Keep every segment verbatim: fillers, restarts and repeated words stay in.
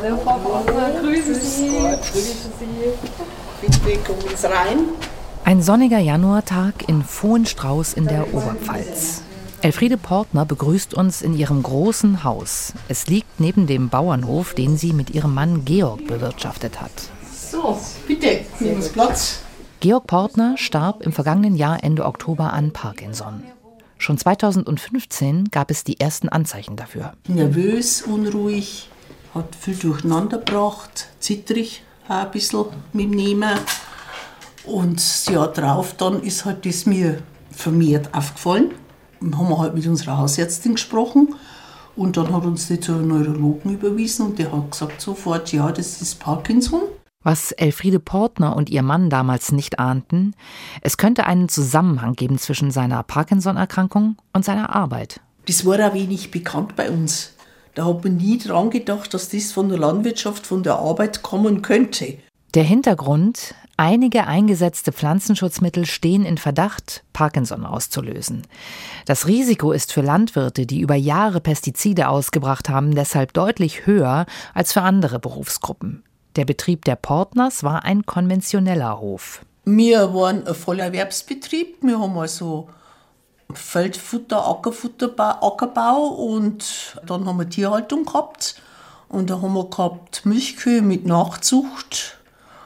Hallo Frau Portner, grüße Sie. Grüße Sie. Bitte kommen Sie rein. Ein sonniger Januartag in Vohenstrauß in der Oberpfalz. Elfriede Portner begrüßt uns in ihrem großen Haus. Es liegt neben dem Bauernhof, den sie mit ihrem Mann Georg bewirtschaftet hat. So, bitte, nehmen Sie Platz. Georg Portner starb im vergangenen Jahr Ende Oktober an Parkinson. Schon zweitausendfünfzehn gab es die ersten Anzeichen dafür. Nervös, unruhig, hat viel durcheinander gebracht, zittrig ein bisschen mit dem Nehmen. Und das Jahr drauf dann ist halt das mir vermehrt aufgefallen. Und haben wir halt mit unserer Hausärztin gesprochen. Und dann hat uns die zu einem Neurologen überwiesen und der hat gesagt sofort, ja, das ist Parkinson. Was Elfriede Portner und ihr Mann damals nicht ahnten, es könnte einen Zusammenhang geben zwischen seiner Parkinson-Erkrankung und seiner Arbeit. Das war auch wenig bekannt bei uns. Da hat man nie dran gedacht, dass das von der Landwirtschaft, von der Arbeit kommen könnte. Der Hintergrund: Einige eingesetzte Pflanzenschutzmittel stehen in Verdacht, Parkinson auszulösen. Das Risiko ist für Landwirte, die über Jahre Pestizide ausgebracht haben, deshalb deutlich höher als für andere Berufsgruppen. Der Betrieb der Portners war ein konventioneller Hof. Wir waren ein Vollerwerbsbetrieb. Wir haben also Feldfutter, Ackerfutter, Ackerbau und dann haben wir Tierhaltung gehabt. Und da haben wir gehabt Milchkühe mit Nachzucht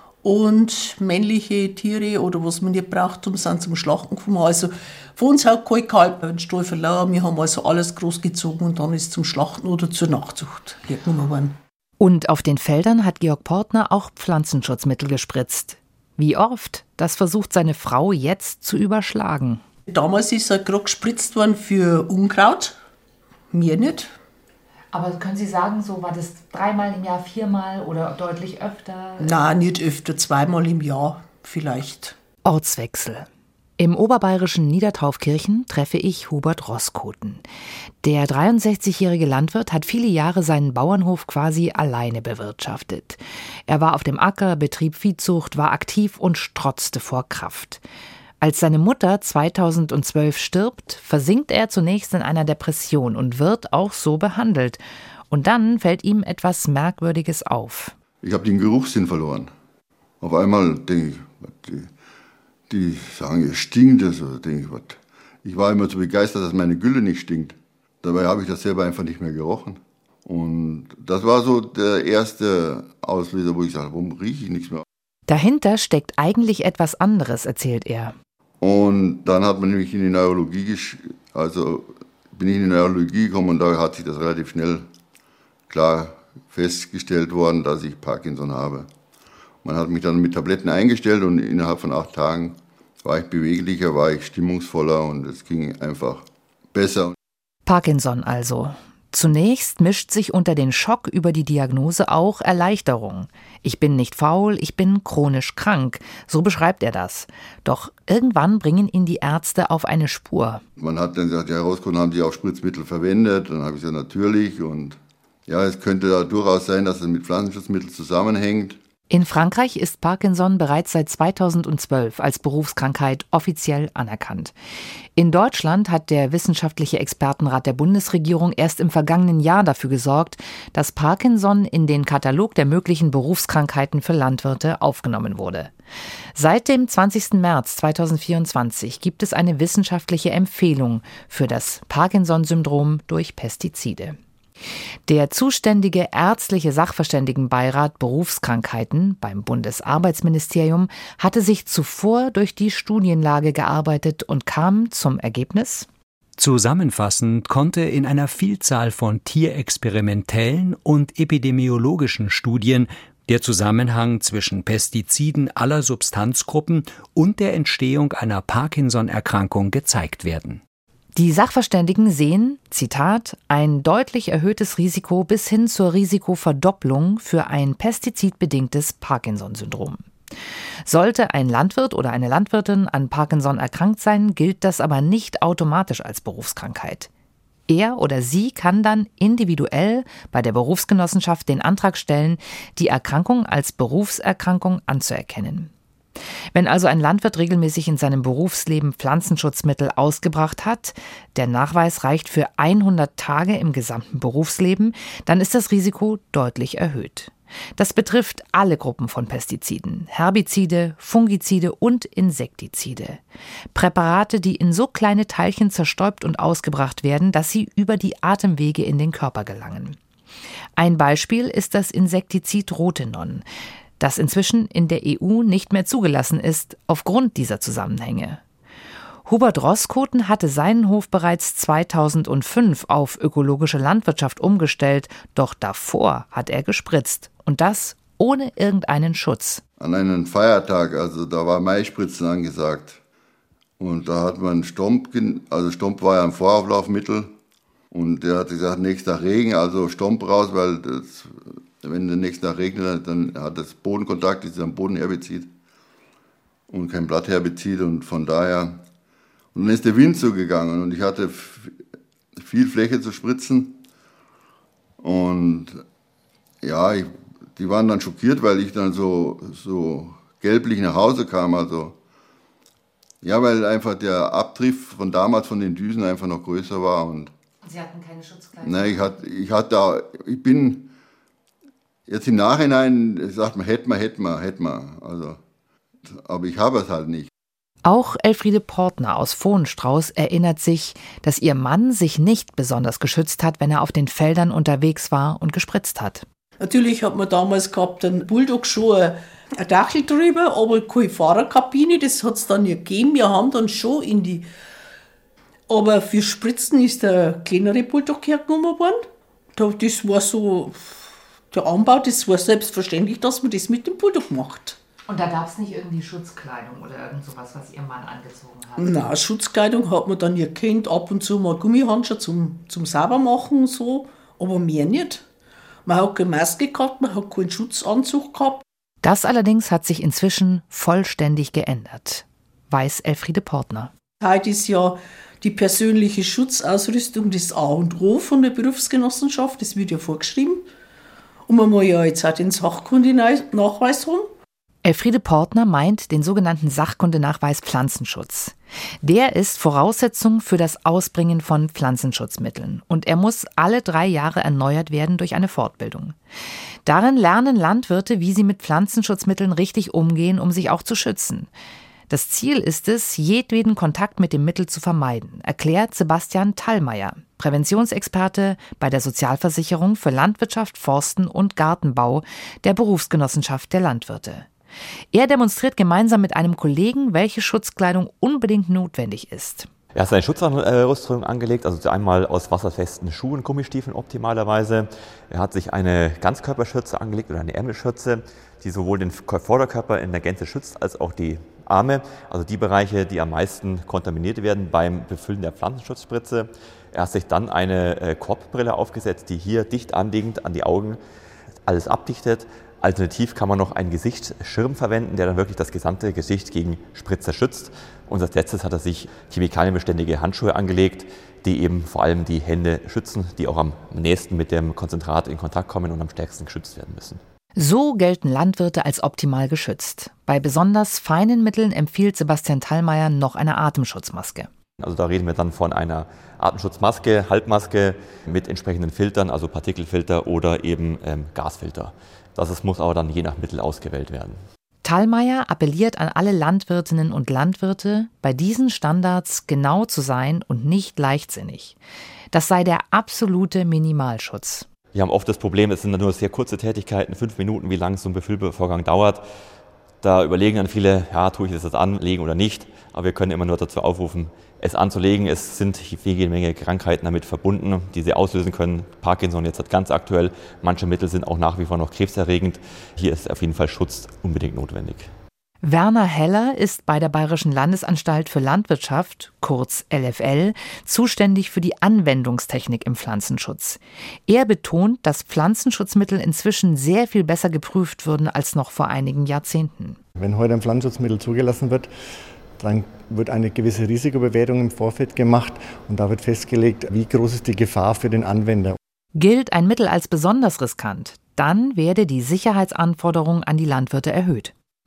und männliche Tiere oder was man nicht braucht, um sind zum Schlachten gekommen. Also von uns hat kein Kalb einen Stall verloren. Wir haben also alles großgezogen und dann ist zum Schlachten oder zur Nachzucht hergenommen worden. Und auf den Feldern hat Georg Portner auch Pflanzenschutzmittel gespritzt. Wie oft, das versucht seine Frau jetzt zu überschlagen. Damals ist er gerade gespritzt worden für Unkraut, mir nicht. Aber können Sie sagen, so war das dreimal im Jahr, viermal oder deutlich öfter? Nein, nicht öfter, zweimal im Jahr vielleicht. Ortswechsel. Im oberbayerischen Niedertraufkirchen treffe ich Hubert Roskoten. Der dreiundsechzigjährige Landwirt hat viele Jahre seinen Bauernhof quasi alleine bewirtschaftet. Er war auf dem Acker, betrieb Viehzucht, war aktiv und strotzte vor Kraft. Als seine Mutter zweitausendzwölf stirbt, versinkt er zunächst in einer Depression und wird auch so behandelt. Und dann fällt ihm etwas Merkwürdiges auf. Ich habe den Geruchssinn verloren. Auf einmal denke ich, die, die sagen, es stinkt. Also denke ich, was. Ich war immer so begeistert, dass meine Gülle nicht stinkt. Dabei habe ich das selber einfach nicht mehr gerochen. Und das war so der erste Auslöser, wo ich sage, warum rieche ich nichts mehr? Dahinter steckt eigentlich etwas anderes, erzählt er. Und dann hat man mich in die Neurologie, also bin ich in die Neurologie gekommen und da hat sich das relativ schnell klar festgestellt worden, dass ich Parkinson habe. Man hat mich dann mit Tabletten eingestellt und innerhalb von acht Tagen war ich beweglicher, war ich stimmungsvoller und es ging einfach besser. Parkinson also. Zunächst mischt sich unter den Schock über die Diagnose auch Erleichterung. Ich bin nicht faul, ich bin chronisch krank. So beschreibt er das. Doch irgendwann bringen ihn die Ärzte auf eine Spur. Man hat dann gesagt, ja, herausgefunden, haben Sie auch Spritzmittel verwendet? Dann habe ich gesagt, natürlich. Und ja, es könnte da durchaus sein, dass es mit Pflanzenschutzmitteln zusammenhängt. In Frankreich ist Parkinson bereits seit zweitausendzwölf als Berufskrankheit offiziell anerkannt. In Deutschland hat der wissenschaftliche Expertenrat der Bundesregierung erst im vergangenen Jahr dafür gesorgt, dass Parkinson in den Katalog der möglichen Berufskrankheiten für Landwirte aufgenommen wurde. Seit dem zwanzigsten März zweitausendvierundzwanzig gibt es eine wissenschaftliche Empfehlung für das Parkinson-Syndrom durch Pestizide. Der zuständige ärztliche Sachverständigenbeirat Berufskrankheiten beim Bundesarbeitsministerium hatte sich zuvor durch die Studienlage gearbeitet und kam zum Ergebnis: Zusammenfassend konnte in einer Vielzahl von tierexperimentellen und epidemiologischen Studien der Zusammenhang zwischen Pestiziden aller Substanzgruppen und der Entstehung einer Parkinson-Erkrankung gezeigt werden. Die Sachverständigen sehen, Zitat, ein deutlich erhöhtes Risiko bis hin zur Risikoverdopplung für ein pestizidbedingtes Parkinson-Syndrom. Sollte ein Landwirt oder eine Landwirtin an Parkinson erkrankt sein, gilt das aber nicht automatisch als Berufskrankheit. Er oder sie kann dann individuell bei der Berufsgenossenschaft den Antrag stellen, die Erkrankung als Berufserkrankung anzuerkennen. Wenn also ein Landwirt regelmäßig in seinem Berufsleben Pflanzenschutzmittel ausgebracht hat, der Nachweis reicht für hundert Tage im gesamten Berufsleben, dann ist das Risiko deutlich erhöht. Das betrifft alle Gruppen von Pestiziden, Herbizide, Fungizide und Insektizide. Präparate, die in so kleine Teilchen zerstäubt und ausgebracht werden, dass sie über die Atemwege in den Körper gelangen. Ein Beispiel ist das Insektizid Rotenon, das inzwischen in der E U nicht mehr zugelassen ist, aufgrund dieser Zusammenhänge. Hubert Roßkoten hatte seinen Hof bereits zweitausendfünf auf ökologische Landwirtschaft umgestellt, doch davor hat er gespritzt. Und das ohne irgendeinen Schutz. An einem Feiertag, also da war Maispritzen angesagt. Und da hat man Stomp, also Stomp war ja ein Vorauflaufmittel. Und der hat gesagt, nächster Tag Regen, also Stomp raus, weil das, wenn der nächste Tag regnet, dann hat das Bodenkontakt, das ist ein Bodenherbizid und kein Blattherbizid. Und von daher, und dann ist der Wind so gegangen und ich hatte viel Fläche zu spritzen. Und ja, ich, die waren dann schockiert, weil ich dann so, so gelblich nach Hause kam. Also, ja, weil einfach der Abtrieb von damals von den Düsen einfach noch größer war. Und Sie hatten keine Schutzkleidung? Nein, ich hatte, ich hatte da, ich bin jetzt im Nachhinein, sagt man, hätte man, hätte man, hätte man. Also, aber ich habe es halt nicht. Auch Elfriede Portner aus Vohenstrauß erinnert sich, dass ihr Mann sich nicht besonders geschützt hat, wenn er auf den Feldern unterwegs war und gespritzt hat. Natürlich hat man damals gehabt einen Bulldog schon ein Dachel drüber, aber keine Fahrerkabine, das hat es dann nicht gegeben. Wir haben dann schon in die... Aber für Spritzen ist der kleinere Bulldog hergenommen worden. Das war so... Der Anbau, das war selbstverständlich, dass man das mit dem Bulldog macht. Und da gab es nicht irgendwie Schutzkleidung oder irgend sowas, was Ihr Mann angezogen hat? Nein, Schutzkleidung hat man dann nicht gekannt. Ab und zu mal Gummihandschuhe zum, zum Saubermachen und so, aber mehr nicht. Man hat keine Maske gehabt, man hat keinen Schutzanzug gehabt. Das allerdings hat sich inzwischen vollständig geändert, weiß Elfriede Portner. Heute ist ja die persönliche Schutzausrüstung das A und O von der Berufsgenossenschaft, das wird ja vorgeschrieben. Und man muss ja jetzt auch den Sachkundenachweis haben. Elfriede Portner meint den sogenannten Sachkundenachweis Pflanzenschutz. Der ist Voraussetzung für das Ausbringen von Pflanzenschutzmitteln und er muss alle drei Jahre erneuert werden durch eine Fortbildung. Darin lernen Landwirte, wie sie mit Pflanzenschutzmitteln richtig umgehen, um sich auch zu schützen. Das Ziel ist es, jedweden Kontakt mit dem Mittel zu vermeiden, erklärt Sebastian Thallmeier, Präventionsexperte bei der Sozialversicherung für Landwirtschaft, Forsten und Gartenbau der Berufsgenossenschaft der Landwirte. Er demonstriert gemeinsam mit einem Kollegen, welche Schutzkleidung unbedingt notwendig ist. Er hat seine Schutzrüstung angelegt, also einmal aus wasserfesten Schuhen, Gummistiefeln optimalerweise. Er hat sich eine Ganzkörperschürze angelegt oder eine Ärmelschürze, die sowohl den Vorderkörper in der Gänze schützt, als auch die Arme, also die Bereiche, die am meisten kontaminiert werden beim Befüllen der Pflanzenschutzspritze. Er hat sich dann eine Korbbrille aufgesetzt, die hier dicht anliegend an die Augen alles abdichtet. Alternativ kann man noch einen Gesichtsschirm verwenden, der dann wirklich das gesamte Gesicht gegen Spritzer schützt. Und als letztes hat er sich chemikalienbeständige Handschuhe angelegt, die eben vor allem die Hände schützen, die auch am nächsten mit dem Konzentrat in Kontakt kommen und am stärksten geschützt werden müssen. So gelten Landwirte als optimal geschützt. Bei besonders feinen Mitteln empfiehlt Sebastian Thallmeier noch eine Atemschutzmaske. Also da reden wir dann von einer Atemschutzmaske, Halbmaske mit entsprechenden Filtern, also Partikelfilter oder eben ähm, Gasfilter. Das ist, muss aber dann je nach Mittel ausgewählt werden. Thallmeier appelliert an alle Landwirtinnen und Landwirte, bei diesen Standards genau zu sein und nicht leichtsinnig. Das sei der absolute Minimalschutz. Wir haben oft das Problem, es sind nur sehr kurze Tätigkeiten, fünf Minuten, wie lang so ein Befüllvorgang dauert. Da überlegen dann viele, ja, tue ich das jetzt anlegen oder nicht. Aber wir können immer nur dazu aufrufen, es anzulegen. Es sind jede Menge Krankheiten damit verbunden, die sie auslösen können. Parkinson jetzt ganz aktuell. Manche Mittel sind auch nach wie vor noch krebserregend. Hier ist auf jeden Fall Schutz unbedingt notwendig. Werner Heller ist bei der Bayerischen Landesanstalt für Landwirtschaft, kurz L F L, zuständig für die Anwendungstechnik im Pflanzenschutz. Er betont, dass Pflanzenschutzmittel inzwischen sehr viel besser geprüft würden als noch vor einigen Jahrzehnten. Wenn heute ein Pflanzenschutzmittel zugelassen wird, dann wird eine gewisse Risikobewertung im Vorfeld gemacht und da wird festgelegt, wie groß ist die Gefahr für den Anwender. Gilt ein Mittel als besonders riskant, dann werde die Sicherheitsanforderung an die Landwirte erhöht.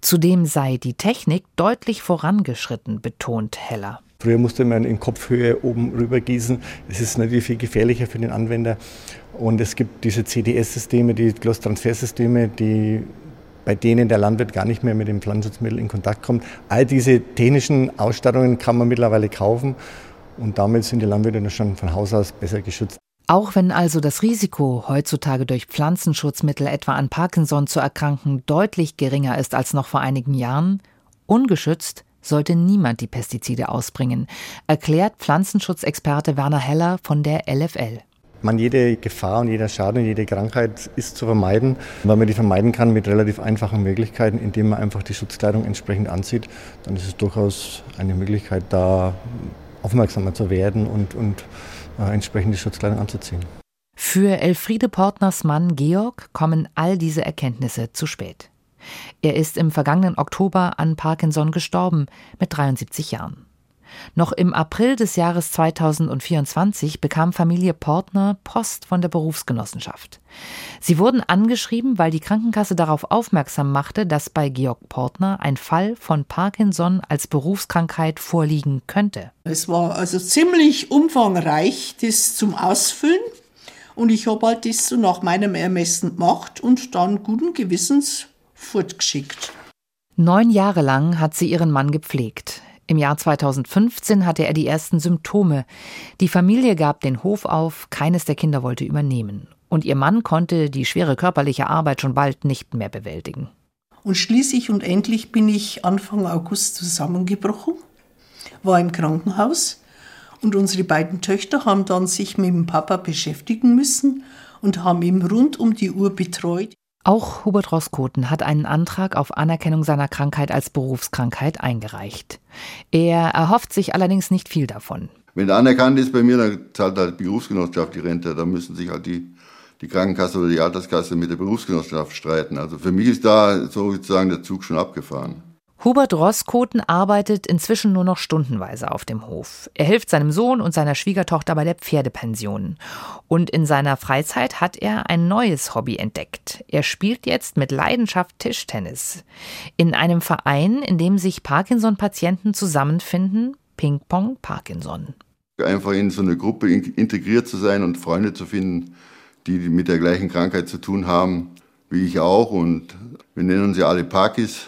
Zudem sei die Technik deutlich vorangeschritten, betont Heller. Früher musste man in Kopfhöhe oben rüber gießen. Es ist natürlich viel gefährlicher für den Anwender. Und es gibt diese C D S-Systeme, die Gloss-Transfer-Systeme, die, bei denen der Landwirt gar nicht mehr mit dem Pflanzenschutzmittel in Kontakt kommt. All diese technischen Ausstattungen kann man mittlerweile kaufen. Und damit sind die Landwirte schon von Haus aus besser geschützt. Auch wenn also das Risiko, heutzutage durch Pflanzenschutzmittel etwa an Parkinson zu erkranken, deutlich geringer ist als noch vor einigen Jahren, ungeschützt sollte niemand die Pestizide ausbringen, erklärt Pflanzenschutzexperte Werner Heller von der L F L. Man, jede Gefahr und jeder Schaden und jede Krankheit ist zu vermeiden, weil man die vermeiden kann mit relativ einfachen Möglichkeiten, indem man einfach die Schutzkleidung entsprechend anzieht. Dann ist es durchaus eine Möglichkeit, da aufmerksamer zu werden und, und äh, entsprechend die Schutzkleidung anzuziehen. Für Elfriede Portners Mann Georg kommen all diese Erkenntnisse zu spät. Er ist im vergangenen Oktober an Parkinson gestorben, mit dreiundsiebzig Jahren. Noch im April des Jahres zweitausendvierundzwanzig bekam Familie Portner Post von der Berufsgenossenschaft. Sie wurden angeschrieben, weil die Krankenkasse darauf aufmerksam machte, dass bei Georg Portner ein Fall von Parkinson als Berufskrankheit vorliegen könnte. Es war also ziemlich umfangreich, das zum Ausfüllen. Und ich habe halt das so nach meinem Ermessen gemacht und dann guten Gewissens fortgeschickt. Neun Jahre lang hat sie ihren Mann gepflegt. Im Jahr zweitausendfünfzehn hatte er die ersten Symptome. Die Familie gab den Hof auf, keines der Kinder wollte übernehmen. Und ihr Mann konnte die schwere körperliche Arbeit schon bald nicht mehr bewältigen. Und schließlich und endlich bin ich Anfang August zusammengebrochen, war im Krankenhaus. Und unsere beiden Töchter haben dann sich mit dem Papa beschäftigen müssen und haben ihn rund um die Uhr betreut. Auch Hubert Roskoten hat einen Antrag auf Anerkennung seiner Krankheit als Berufskrankheit eingereicht. Er erhofft sich allerdings nicht viel davon. Wenn er anerkannt ist bei mir, dann zahlt halt die Berufsgenossenschaft die Rente. Da müssen sich halt die, die Krankenkasse oder die Alterskasse mit der Berufsgenossenschaft streiten. Also für mich ist da sozusagen der Zug schon abgefahren. Hubert Roskoten arbeitet inzwischen nur noch stundenweise auf dem Hof. Er hilft seinem Sohn und seiner Schwiegertochter bei der Pferdepension. Und in seiner Freizeit hat er ein neues Hobby entdeckt. Er spielt jetzt mit Leidenschaft Tischtennis. In einem Verein, in dem sich Parkinson-Patienten zusammenfinden, Ping-Pong Parkinson. Einfach in so eine Gruppe integriert zu sein und Freunde zu finden, die mit der gleichen Krankheit zu tun haben, wie ich auch. Und wir nennen sie alle Parkis.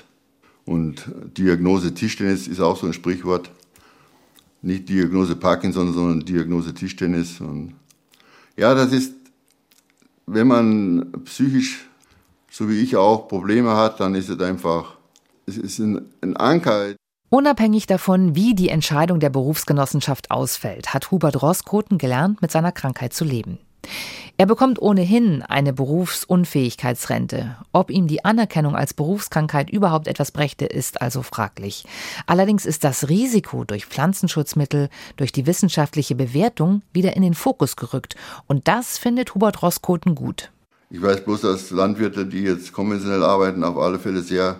Und Diagnose Tischtennis ist auch so ein Sprichwort. Nicht Diagnose Parkinson, sondern Diagnose Tischtennis. Und ja, das ist, wenn man psychisch, so wie ich auch, Probleme hat, dann ist es einfach, es ist ein, ein Anker. Unabhängig davon, wie die Entscheidung der Berufsgenossenschaft ausfällt, hat Hubert Roskoten gelernt, mit seiner Krankheit zu leben. Er bekommt ohnehin eine Berufsunfähigkeitsrente. Ob ihm die Anerkennung als Berufskrankheit überhaupt etwas brächte, ist also fraglich. Allerdings ist das Risiko durch Pflanzenschutzmittel, durch die wissenschaftliche Bewertung wieder in den Fokus gerückt. Und das findet Hubert Roskoten gut. Ich weiß bloß, dass Landwirte, die jetzt konventionell arbeiten, auf alle Fälle sehr,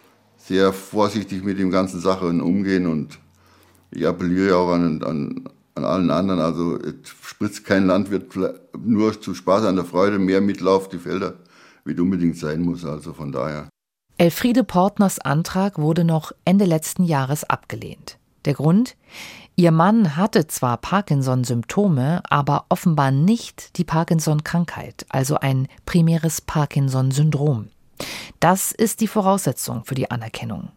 sehr vorsichtig mit dem ganzen Sachen umgehen. Und ich appelliere auch an, an an allen anderen, also spritzt kein Landwirt nur zu Spaß an der Freude mehr Mittel auf die Felder, wie es unbedingt sein muss, also von daher. Elfriede Portners Antrag wurde noch Ende letzten Jahres abgelehnt. Der Grund? Ihr Mann hatte zwar Parkinson-Symptome, aber offenbar nicht die Parkinson-Krankheit, also ein primäres Parkinson-Syndrom. Das ist die Voraussetzung für die Anerkennung.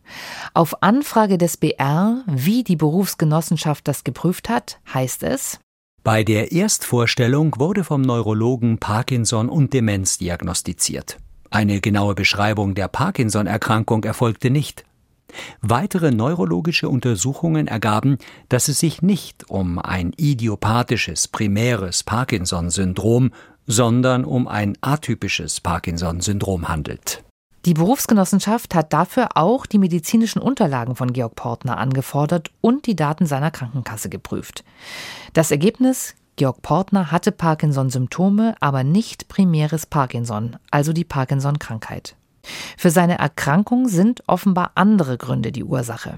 Auf Anfrage des B R, wie die Berufsgenossenschaft das geprüft hat, heißt es: Bei der Erstvorstellung wurde vom Neurologen Parkinson und Demenz diagnostiziert. Eine genaue Beschreibung der Parkinson-Erkrankung erfolgte nicht. Weitere neurologische Untersuchungen ergaben, dass es sich nicht um ein idiopathisches primäres Parkinson-Syndrom, sondern um ein atypisches Parkinson-Syndrom handelt. Die Berufsgenossenschaft hat dafür auch die medizinischen Unterlagen von Georg Portner angefordert und die Daten seiner Krankenkasse geprüft. Das Ergebnis: Georg Portner hatte Parkinson-Symptome, aber nicht primäres Parkinson, also die Parkinson-Krankheit. Für seine Erkrankung sind offenbar andere Gründe die Ursache.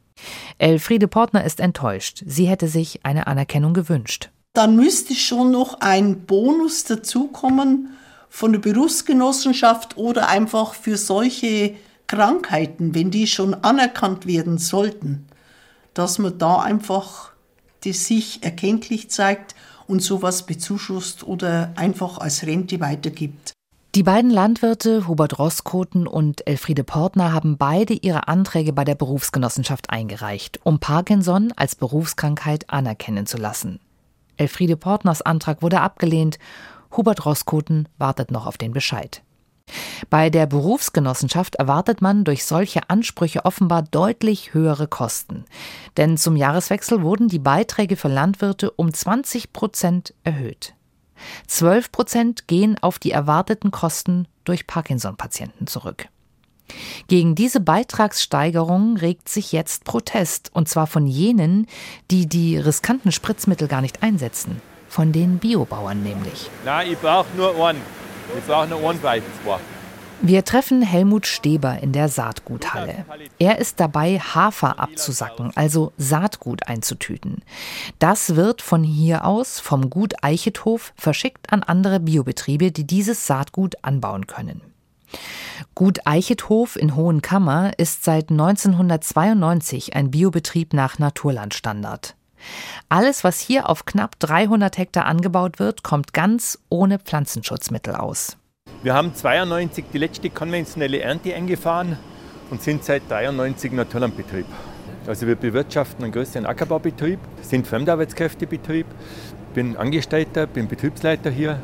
Elfriede Portner ist enttäuscht. Sie hätte sich eine Anerkennung gewünscht. Dann müsste schon noch ein Bonus dazukommen von der Berufsgenossenschaft oder einfach für solche Krankheiten, wenn die schon anerkannt werden sollten, dass man da einfach das sich erkenntlich zeigt und sowas bezuschusst oder einfach als Rente weitergibt. Die beiden Landwirte, Hubert Roßkoten und Elfriede Portner, haben beide ihre Anträge bei der Berufsgenossenschaft eingereicht, um Parkinson als Berufskrankheit anerkennen zu lassen. Elfriede Portners Antrag wurde abgelehnt, Hubert Roßkoten wartet noch auf den Bescheid. Bei der Berufsgenossenschaft erwartet man durch solche Ansprüche offenbar deutlich höhere Kosten. Denn zum Jahreswechsel wurden die Beiträge für Landwirte um zwanzig Prozent erhöht. zwölf Prozent gehen auf die erwarteten Kosten durch Parkinson-Patienten zurück. Gegen diese Beitragssteigerung regt sich jetzt Protest, und zwar von jenen, die die riskanten Spritzmittel gar nicht einsetzen. Von den Biobauern nämlich. Nein, ich brauche nur einen. Ich brauche nur einen bei zwei. Wir treffen Helmut Steber in der Saatguthalle. Er ist dabei, Hafer abzusacken, also Saatgut einzutüten. Das wird von hier aus, vom Gut Eichethof, verschickt an andere Biobetriebe, die dieses Saatgut anbauen können. Gut Eichethof in Hohenkammer ist seit neunzehnhundertzweiundneunzig ein Biobetrieb nach Naturlandstandard. Alles, was hier auf knapp dreihundert Hektar angebaut wird, kommt ganz ohne Pflanzenschutzmittel aus. Wir haben zweiundneunzig die letzte konventionelle Ernte eingefahren und sind seit dreiundneunzig Naturlandbetrieb. Also wir bewirtschaften einen größeren Ackerbaubetrieb, sind Fremdarbeitskräftebetrieb, bin Angestellter, bin Betriebsleiter hier.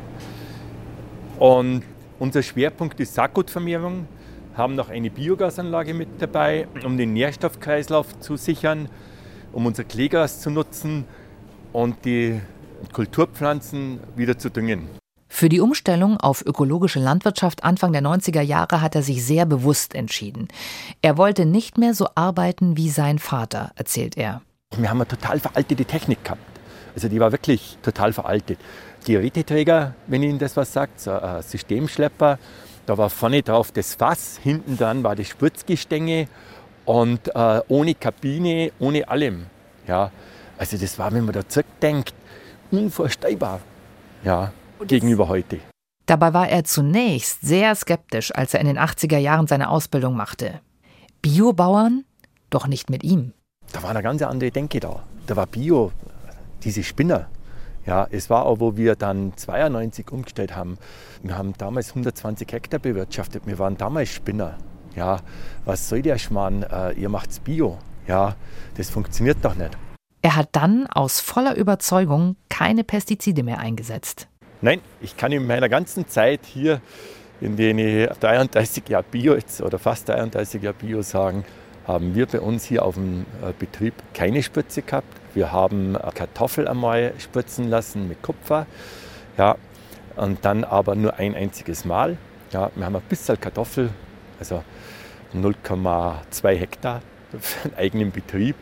Und unser Schwerpunkt ist Saatgutvermehrung, haben noch eine Biogasanlage mit dabei, um den Nährstoffkreislauf zu sichern, um unser Kleegas zu nutzen und die Kulturpflanzen wieder zu düngen. Für die Umstellung auf ökologische Landwirtschaft Anfang der neunziger Jahre hat er sich sehr bewusst entschieden. Er wollte nicht mehr so arbeiten wie sein Vater, erzählt er. Wir haben eine total veraltete Technik gehabt. Also die war wirklich total veraltet. Geräteträger, wenn Ihnen das was sagt, so ein Systemschlepper. Da war vorne drauf das Fass, hinten dran war das Spritzgestänge und äh, ohne Kabine, ohne allem. Ja, also das war, wenn man da zurückdenkt, unvorstellbar. Ja. Gegenüber heute. Dabei war er zunächst sehr skeptisch, als er in den achtziger Jahren seine Ausbildung machte. Biobauern? Doch nicht mit ihm. Da war eine ganz andere Denke da. Da war Bio, diese Spinner. Ja, es war auch, wo wir dann zweiundneunzig umgestellt haben. Wir haben damals hundertzwanzig Hektar bewirtschaftet. Wir waren damals Spinner. Ja, was soll der Schmarrn? Äh, ihr macht's Bio. Ja, das funktioniert doch nicht. Er hat dann aus voller Überzeugung keine Pestizide mehr eingesetzt. Nein, ich kann in meiner ganzen Zeit hier, in denen ich dreiunddreißig Jahre Bio jetzt, oder fast dreiunddreißig Jahre Bio sagen, haben wir bei uns hier auf dem Betrieb keine Spritze gehabt. Wir haben Kartoffel einmal spritzen lassen mit Kupfer, ja, und dann aber nur ein einziges Mal. Ja, wir haben ein bisschen Kartoffel, also null Komma zwei Hektar für einen eigenen Betrieb.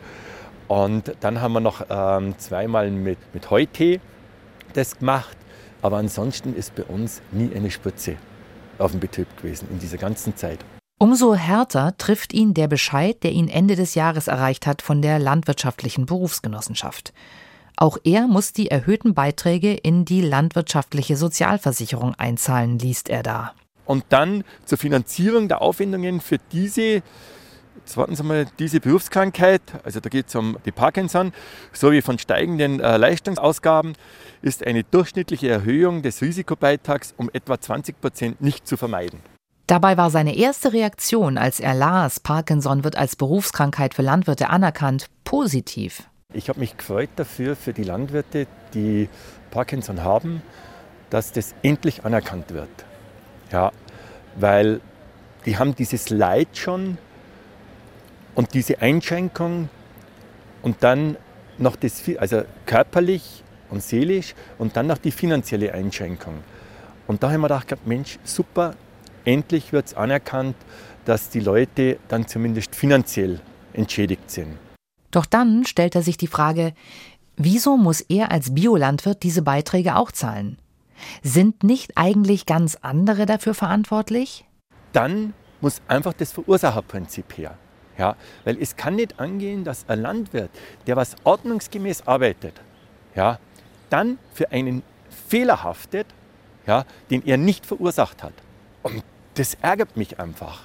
Und dann haben wir noch ähm, zweimal mit, mit Heutee das gemacht. Aber ansonsten ist bei uns nie eine Spritze auf dem Betrieb gewesen in dieser ganzen Zeit. Umso härter trifft ihn der Bescheid, der ihn Ende des Jahres erreicht hat von der landwirtschaftlichen Berufsgenossenschaft. Auch er muss die erhöhten Beiträge in die landwirtschaftliche Sozialversicherung einzahlen, liest er da. Und dann zur Finanzierung der Aufwendungen für diese, jetzt warten Sie mal, diese Berufskrankheit, also da geht es um die Parkinson, sowie von steigenden äh, Leistungsausgaben, ist eine durchschnittliche Erhöhung des Risikobeitrags um etwa zwanzig Prozent nicht zu vermeiden. Dabei war seine erste Reaktion, als er las, Parkinson wird als Berufskrankheit für Landwirte anerkannt, positiv. Ich habe mich gefreut dafür, für die Landwirte, die Parkinson haben, dass das endlich anerkannt wird. Ja, weil die haben dieses Leid schon und diese Einschränkung und dann noch das, also körperlich und seelisch und dann noch die finanzielle Einschränkung. Und da haben wir gedacht, Mensch, super, endlich wird es anerkannt, dass die Leute dann zumindest finanziell entschädigt sind. Doch dann stellt er sich die Frage, wieso muss er als Biolandwirt diese Beiträge auch zahlen? Sind nicht eigentlich ganz andere dafür verantwortlich? Dann muss einfach das Verursacherprinzip her. Ja, weil es kann nicht angehen, dass ein Landwirt, der was ordnungsgemäß arbeitet, ja, dann für einen Fehler haftet, ja, den er nicht verursacht hat. Und das ärgert mich einfach.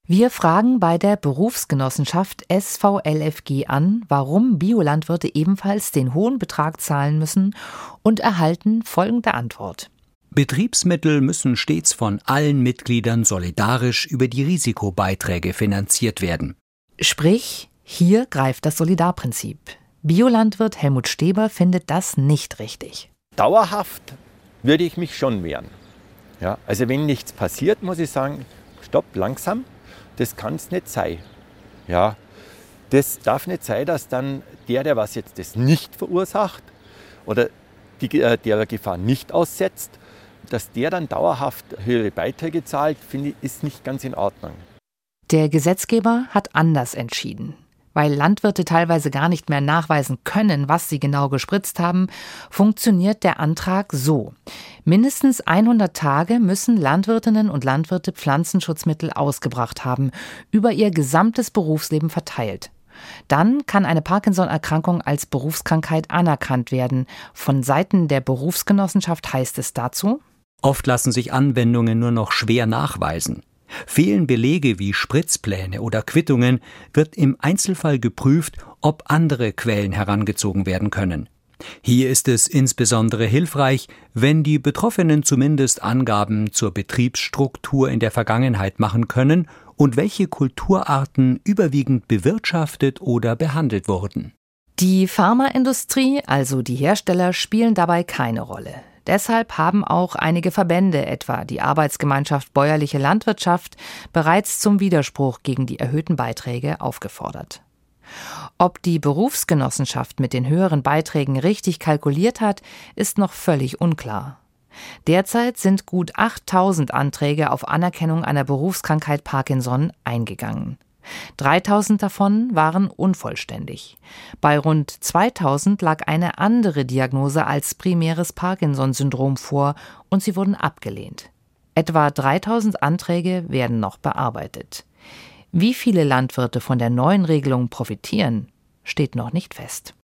Wir fragen bei der Berufsgenossenschaft S V L F G an, warum Biolandwirte ebenfalls den hohen Betrag zahlen müssen, und erhalten folgende Antwort. Betriebsmittel müssen stets von allen Mitgliedern solidarisch über die Risikobeiträge finanziert werden. Sprich, hier greift das Solidarprinzip. Biolandwirt Helmut Steber findet das nicht richtig. Dauerhaft würde ich mich schon wehren. Ja, also wenn nichts passiert, muss ich sagen, stopp, langsam, das kann es nicht sein. Ja, das darf nicht sein, dass dann der, der was jetzt das nicht verursacht oder die, äh, der Gefahr nicht aussetzt, dass der dann dauerhaft höhere Beiträge zahlt, finde ich, ist nicht ganz in Ordnung. Der Gesetzgeber hat anders entschieden. Weil Landwirte teilweise gar nicht mehr nachweisen können, was sie genau gespritzt haben, funktioniert der Antrag so. Mindestens hundert Tage müssen Landwirtinnen und Landwirte Pflanzenschutzmittel ausgebracht haben, über ihr gesamtes Berufsleben verteilt. Dann kann eine Parkinson-Erkrankung als Berufskrankheit anerkannt werden. Von Seiten der Berufsgenossenschaft heißt es dazu: Oft lassen sich Anwendungen nur noch schwer nachweisen. Fehlen Belege wie Spritzpläne oder Quittungen, wird im Einzelfall geprüft, ob andere Quellen herangezogen werden können. Hier ist es insbesondere hilfreich, wenn die Betroffenen zumindest Angaben zur Betriebsstruktur in der Vergangenheit machen können und welche Kulturarten überwiegend bewirtschaftet oder behandelt wurden. Die Pharmaindustrie, also die Hersteller, spielen dabei keine Rolle. Deshalb haben auch einige Verbände, etwa die Arbeitsgemeinschaft Bäuerliche Landwirtschaft, bereits zum Widerspruch gegen die erhöhten Beiträge aufgefordert. Ob die Berufsgenossenschaft mit den höheren Beiträgen richtig kalkuliert hat, ist noch völlig unklar. Derzeit sind gut achttausend Anträge auf Anerkennung einer Berufskrankheit Parkinson eingegangen. dreitausend davon waren unvollständig. Bei rund zweitausend lag eine andere Diagnose als primäres Parkinson-Syndrom vor und sie wurden abgelehnt. Etwa dreitausend Anträge werden noch bearbeitet. Wie viele Landwirte von der neuen Regelung profitieren, steht noch nicht fest.